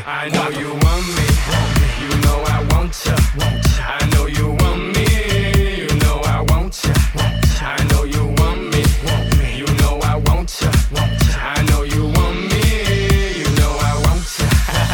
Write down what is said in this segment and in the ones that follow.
I know you want me, you know I want ya. I know you want me, you know I want ya. I know you want me, you know I want ya. I know you want me, you know I want ya.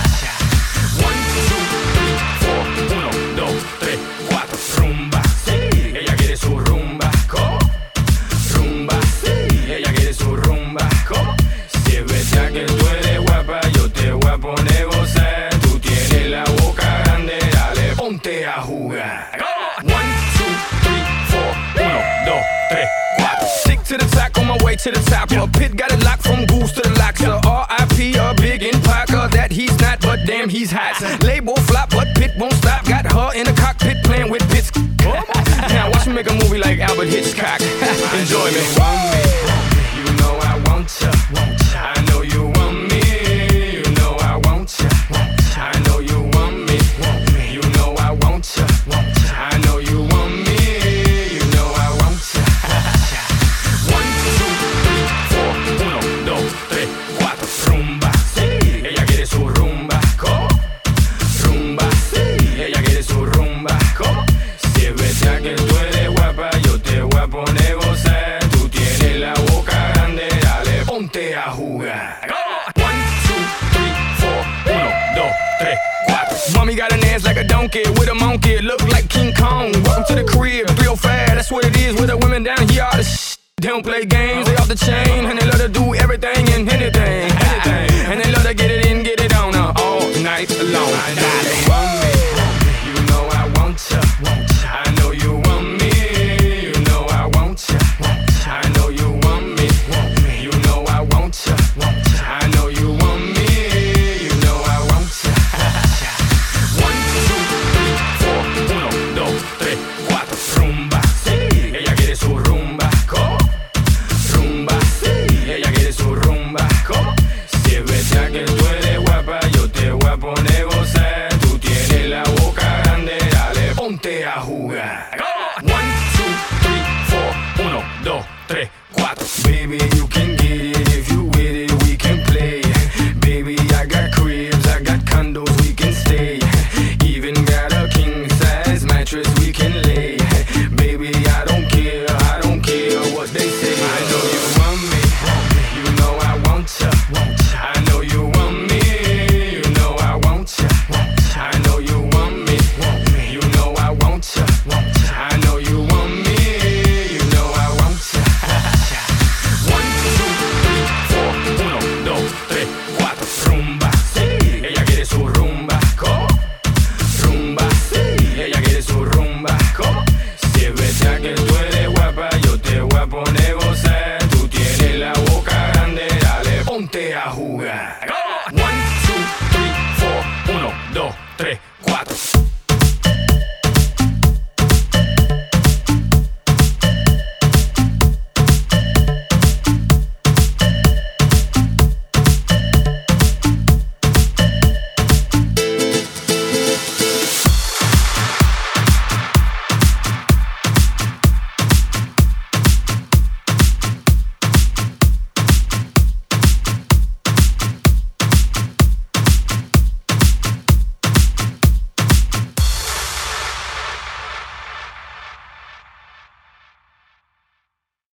1, 2, 3, 4, 1, 2, 3, 4, rumba. Sí, ella quiere su rumba. ¿Cómo? Rumba. Sí, ella quiere su rumba. ¿Cómo? Si es verdad que tú eres guapa, yo te voy a poner gozar. Tú tienes la boca grande, dale, ponte a jugar. 1, 2, 3, 4, 1, 2, 3, 4. Stick to the top, on my way to the top. A pit got it locked from goose to the locks. R.I.P. a big in Parker that he's not, but damn he's hot. Label flop, but Pit won't stop. Got her in the cockpit playing with bits. Now watch me make a movie like Albert Hitchcock. Enjoy me. You know I want ya. I know you want me. You know I want ya. I know you want me. You know I want ya. I know you want me. You know I want ya. 1, 2, 3, 4, 1, 2, 3, 4. Rumba. Sí, ella quiere su rumba. ¿Cómo? Rumba. Sí, ella quiere su rumba. ¿Cómo? Si es verdad que tú eres guapa, yo te voy a poner gozar. Tú tienes la boca grande, dale, ponte a jugar. 1, 2, 3, 4, 1, 2, 3, 4. Mommy got an ass like a donkey with a monkey, look like King Kong. Welcome to the crib, 305, that's what it is with the women down here. All the they don't play games, they off the chain, and they love to do everything and anything. And they love to get it in, get it on all night long. I know you want me, you know I want ya. I know you want me, you know I want ya. I know you want me, you know I want ya. I know you want me, you know I want ya. 1, 2, 3, 4, 1, 2, 3, 4. Rumba. Sí, ella quiere su rumba. ¿Cómo? Rumba. Sí, ella quiere su rumba. ¿Cómo? Si es verdad que tú eres guapa, yo te voy a poner gozar. Tú tienes la boca grande, dale, ponte a jugar. 1, 2, 3, 4, 1, 2, 3, 4. Baby, you can get it if you with it, we can play. Baby, I got cribs, I got condos, we can stay. Even got a king size mattress we can lay. Baby, I don't care what they say. I know you want me, you know I want ya. I know you want me, you know I want ya. I know you want me, you know I want ya. I know you want me, you know I want ya. 1, 2, 3, 4, 1, 2, 3, 4. Rumba. Sí, ella quiere su rumba. ¿Cómo? Rumba. Sí, ella quiere su rumba. ¿Cómo? Si es verdad que tú eres guapa, yo te voy a poner gozar. Tú tienes la boca grande, dale, ponte a jugar.